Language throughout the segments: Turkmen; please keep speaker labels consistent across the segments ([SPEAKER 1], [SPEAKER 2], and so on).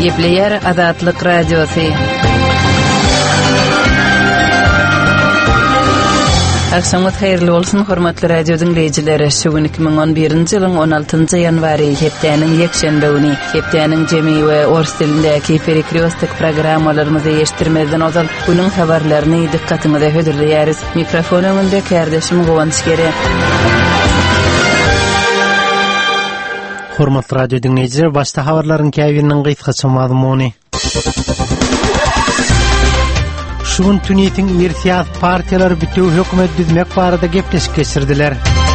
[SPEAKER 1] Gepleyer Azatlyk Radiosu. Akşamınız hayırlı olsun, hormatly radio dinleyijileri. Şugun 2011-nji ýylyň 16-njy ýanwary hepdeniň ýekşenbe güni hepdeniň jemi we ors dilindäki perikriostik programmalarymyzy eşitdirmezden ozal günüň habarlaryny dikkatiňizde hödürleýäris. Mikrofon öňünde kardeşim Gowans Gere.
[SPEAKER 2] Hormatly radio dinleyijiler, başda habarlaryň käbirinden gysgaça mazmuny. Şugun Tunisiň ýer siýasat partiýalary bütün hökümet düzmek barada gepleşik geçirdiler.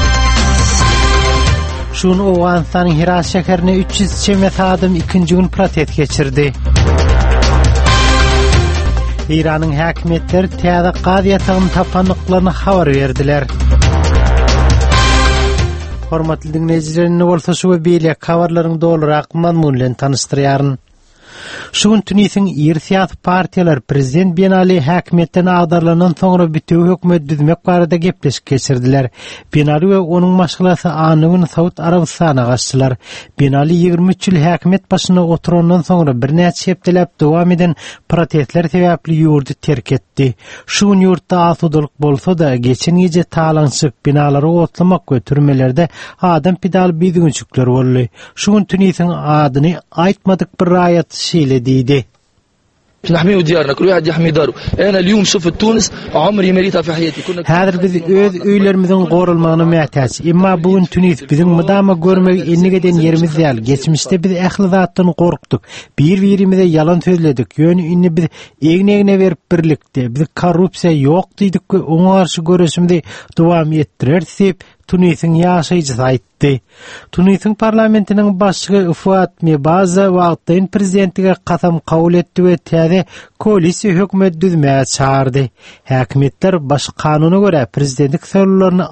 [SPEAKER 2] Şugun Owganistanyň Hiras şäherine 300 çemet adam ikinji gün protest geçirdi. İranyň häkimetleri täze gazy ýatagyny tapanlyklaryny habar berdiler. Hormatly dinleyijiler, ne bolsa şu we beýle habarlaryň dolurak mazmun bilen tanışdyrýaryn. Şugun Tunisiň ýer siýasat partiýalary prezident Ben Ali häkimetten agdarlanan soňra bütün hökümet düzmek barada gepleşik geçirdiler. Ben Ali we onuň maşgulasy anyň Saud Arabistana gaçdylar. Ben Ali 23 ýyl häkimet başyna oturandan soňra bir näçe hepdelep dowam eden protestler sebäpli ýurdy terk etdi. Şugun ýurtda asudalyk bolsa da geçen gece talançyk binalary otlamak we türmelerde adam pidal biziňçükler boldy. Şugun Tunisiň adyny aýtmadyk bir raýat شيء لديده.
[SPEAKER 3] نحمي ديارنا كل واحد يحمي داره. أنا اليوم شفت تونس عمري ما ريتها في حياتي.
[SPEAKER 2] هذا biz öz öýlerimizin gorulmagyny mätäç. Emma bugün Tunis biziň mydama görmek ennigeden yerimiz ýal. Geçmişde biz ähli zatdan gorkdyk. Bir-birimize yalan sözledik. Ýöne inni biz egne berip birlikde. Biz korrupsiýa ýok diýdik we oňa garşy görüşimde dowam etdirerdik. Tunisiň ýaşaýjysy aýtdy. Tunisiň parlamentiniň başlygy Fuat Mebaza wagtyn prezidentige kasam kabul etdi we täze koalisiýa hökümet düzmäge çağırdy. Häkimetler baş kanuny görä prezidentlik saýlawlaryny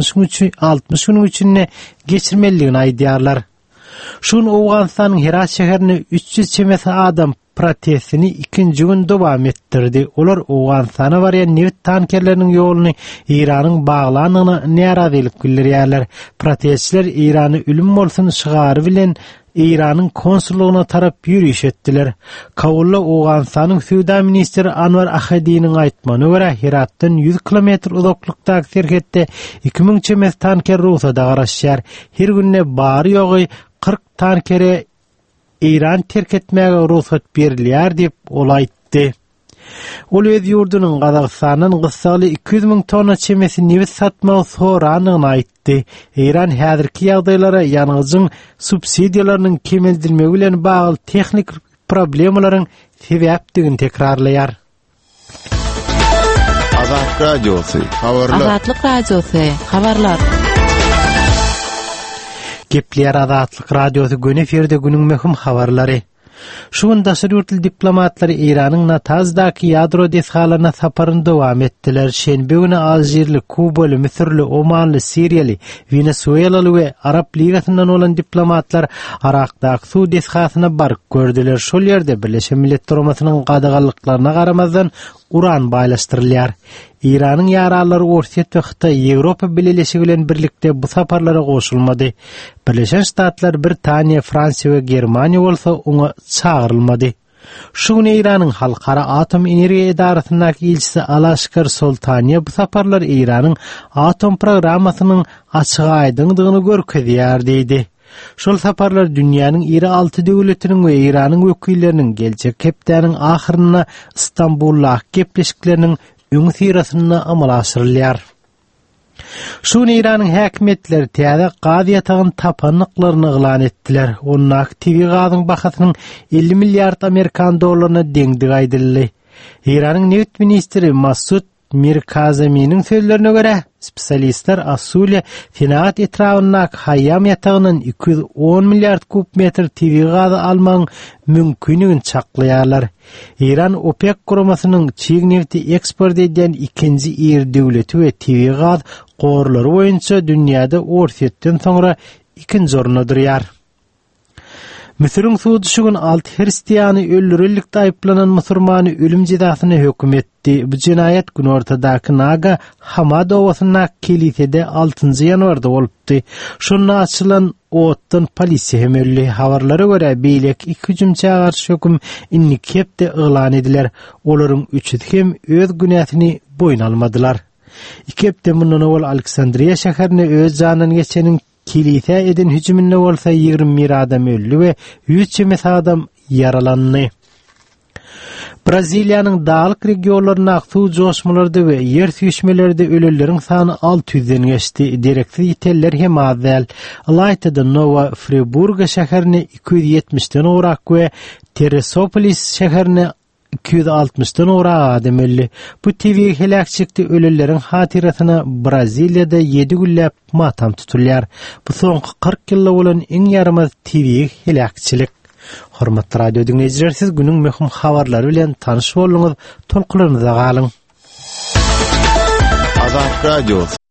[SPEAKER 2] 60 gün üçin geçirmeligini aýdýarlar. Şun Owganistanyň Hiras şäherine 300 çemet adam protestini ikinji gün dowam etdirdi. Olar Owganistana barýan neft tankerleriniň ýoluny Iranyň baglanyny närazylyk bildirýärler. Protestçiler Irany ölüm bolsun şygary bilen Iranyň konsullugyna tarap ýürüş etdiler. Kabulla Owganistanyň Suda ministri Anwar Ahadiňiň aýtmanyna görä Hiratdan 100 kilometr uzaklykdaky serhetde 2000 çemet tanker ruhsata garaşýar. Her günne bary ýogy 40 tankere İran terk etmäge ruhsat berilýär diýip ol aýtdy. Ol öz ýurdunyň Gazagystanyň gysgaly 200 000 tonna çemesi neft satmagy soranyny aýtdy. İran häzirki ýagdaýlara ýanygyjyň subsidiýalarynyň kemeldilmegi bilen bagly tehnik problemalaryň sebäpdigini tekrarlaýar.
[SPEAKER 4] Azatlyk Radiosu habarlar.
[SPEAKER 2] Gepleyer Azatlyk Radiosu gün eferde günüň möhüm habarlary. Şugun daşary diplomatlary Iranyň Natazdaky ýadro desgalaryna saparyny dowam etdiler. Şenbe güni Aljerli, Kubaly, Misirli, Omanly, Siriýaly, Venezuelaly we Arab Ligasyndan olan diplomatlar Arakdaky suw desgasyna baryp gördüler. Şol ýerde Birleşen Milletler Urasynyň gadagallyklaryna garamazdan uran baýlaşdyrylýar. İranyň ýaralary Orsiýet we Hytaý Ýewropa bileşigi bilen birlikde bu saparlara goşulmady. Birleşen Ştatlar, Britaniýa, Fransiýa we Germaniýa bolsa oňa çağırylmady. Şu gün İranyň Halkara Atom Energiýa Edarasynyň ilçisi Alaşkar Soltaniýa bu saparlar İranyň atom programmasynyň açyk aýdyndygyny görkezýär diýdi. Şol saparlar dünýäniň iri 6 döwletiniň we Iranyň wekilleriniň geljek hepdeniň ahyryna Istanbulda gepleşikleriniň öňü sirasyna amal asyrylýar. Şun İranyň häkimetleri täze gazy ýatagyny tapanlyklaryny eglan etdiler. Onuň aktivi gazyň bahasynyň 50 milliard Amerikan dollaryna deňdigi aýdyldy. Iranyň neft ministri Masud Mirkazeminiň sözlerine görä, spesialistler Asulia Finat etrawyna haýam ýatagynyň 210 milliard kubmetr TV gazy almagyň mümkinligini çaklaýarlar. İran OPEC guramasynyň çiğ nefti eksport eden ikinji ýer döwleti we TV gaz gorlary boýunça dünýäde Orsiýetden soňra ikinji orunda durýar. Müsürün suuduşugun 6 Hristiyanı öldürülükde ayıplanan musulmanı ölüm cezasına hüküm etti. Bu cinayet gün ortadaki Naga Hamad Ovası'na kilisede 6. yanvarda oluptu. Şunna açılan oğuttan polisi hemelli. Havarlara göre beylek 2 hücumçağa karşı hüküm innik hep de ılan ediler. Olorun 3'ü hem öz günahını boyun almadılar. 2 hepde bundan ol Aleksandriya şehirine öz canını geçenin kilise eden hücumunda olsa 20 adam öldü ve 100 adam yaralandı. Braziliyanın dağlık regionlarına aktığı coşmalarda ve yer sürüşmelerde ölülerin sanı 600'den geçti. Direksiz iteller hem azal. Alaytada Nova Friburgo şehrine 270'den uğrak ve Teresopolis şehrine 260'dan uğrağı adam öldü. Bu TV helak çıktı ölülerin hatirasına Brazilya'da 7 güllep matam tutuluyar. Bu son 40 yılda olan en yaramaz TV helakçılık. Hormatly radio dinleyijiler, siz günün möhüm habarlary bilen tanyş bolýaňyz, tolkularynıza galyň.
[SPEAKER 4] Azat Radio